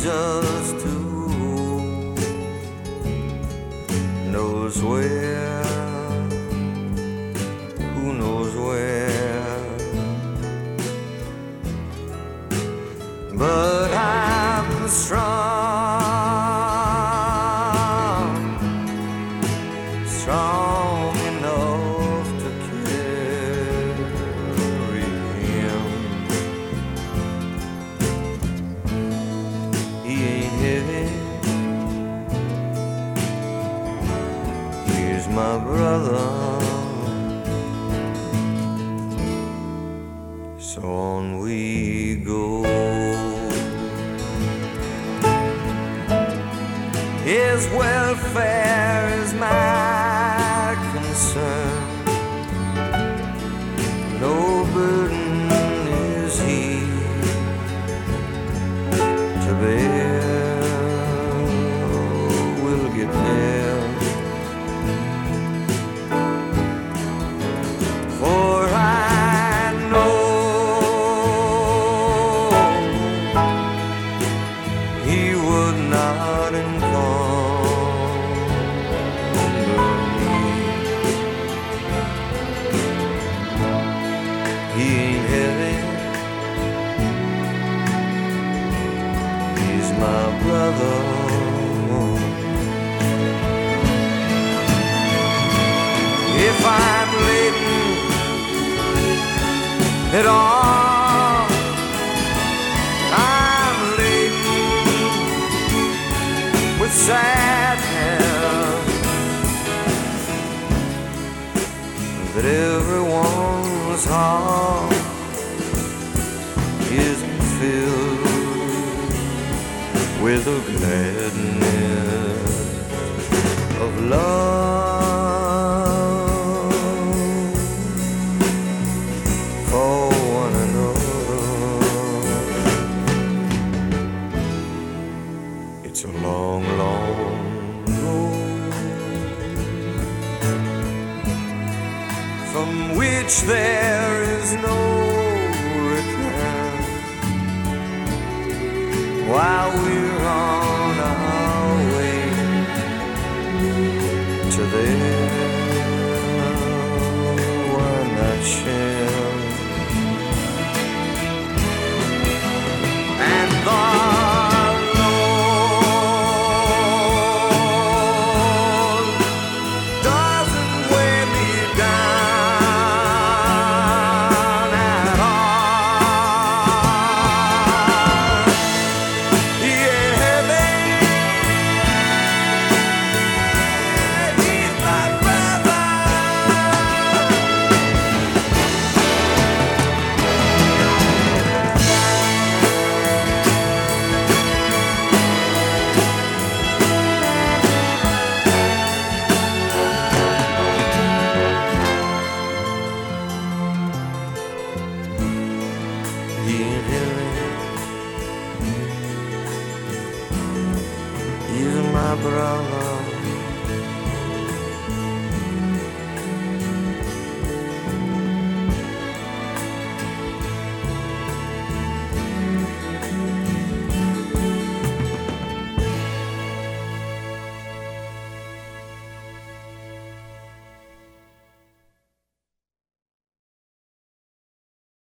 just who knows where, who knows where. But I'm strong, strong enough to carry him. He ain't heavy, he's my brother. So on we go. His welfare is my concern. No burden is he to bear. We'll get there. For I know he would not He ain't heavy, he's my brother. If I'm laden at all, I'm laden with sadness that everyone's heart isn't filled with the gladness of love for one another. It's a long, long road from which there is no return. While we're on our way to there, why not share? And the Lord doesn't weigh me down at all. He ain't heavy, he's my brother. He ain't heavy, he's my brother.